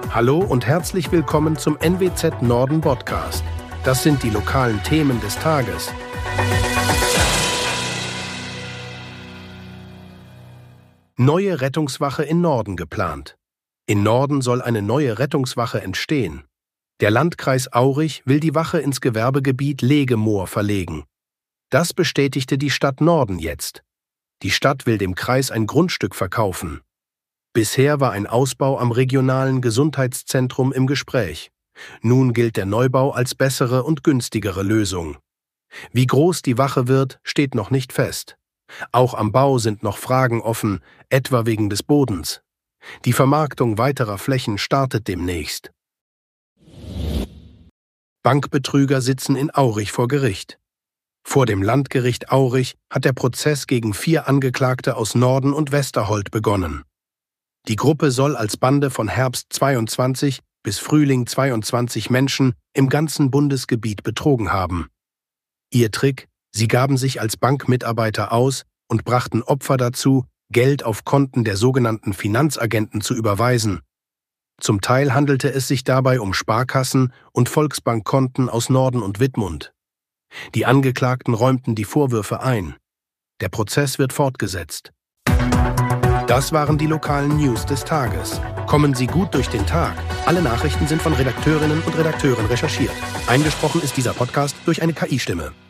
Hallo und herzlich willkommen zum NWZ Norden Podcast. Das sind die lokalen Themen des Tages. Neue Rettungswache in Norden geplant. In Norden soll eine neue Rettungswache entstehen. Der Landkreis Aurich will die Wache ins Gewerbegebiet Legemoor verlegen. Das bestätigte die Stadt Norden jetzt. Die Stadt will dem Kreis ein Grundstück verkaufen. Bisher war ein Ausbau am regionalen Gesundheitszentrum im Gespräch. Nun gilt der Neubau als bessere und günstigere Lösung. Wie groß die Wache wird, steht noch nicht fest. Auch am Bau sind noch Fragen offen, etwa wegen des Bodens. Die Vermarktung weiterer Flächen startet demnächst. Bankbetrüger sitzen in Aurich vor Gericht. Vor dem Landgericht Aurich hat der Prozess gegen 4 Angeklagte aus Norden und Westerhold begonnen. Die Gruppe soll als Bande von Herbst 22 bis Frühling 22 Menschen im ganzen Bundesgebiet betrogen haben. Ihr Trick: Sie gaben sich als Bankmitarbeiter aus und brachten Opfer dazu, Geld auf Konten der sogenannten Finanzagenten zu überweisen. Zum Teil handelte es sich dabei um Sparkassen und Volksbankkonten aus Norden und Wittmund. Die Angeklagten räumten die Vorwürfe ein. Der Prozess wird fortgesetzt. Das waren die lokalen News des Tages. Kommen Sie gut durch den Tag. Alle Nachrichten sind von Redakteurinnen und Redakteuren recherchiert. Eingesprochen ist dieser Podcast durch eine KI-Stimme.